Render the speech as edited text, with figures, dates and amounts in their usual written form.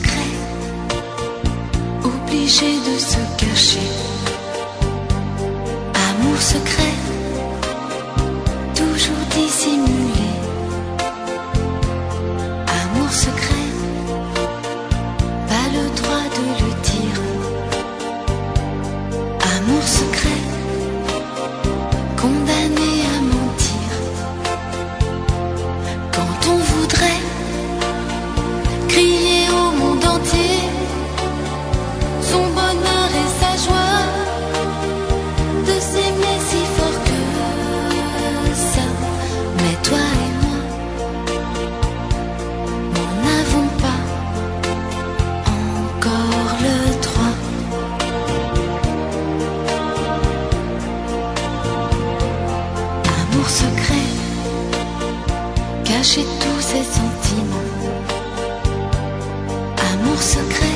secret, obligé de se cacher. Amour secret, toujours dissimulé. Amour secret, pas le droit de le dire. Amour secret, condamné à mentir. Quand on voudrait crier au monde entier son bonheur et sa joie, de s'aimer si fort que ça. Mais toi et moi n'en avons pas encore le droit. Amour secret, cacher tous ses sentiments. Amour secret,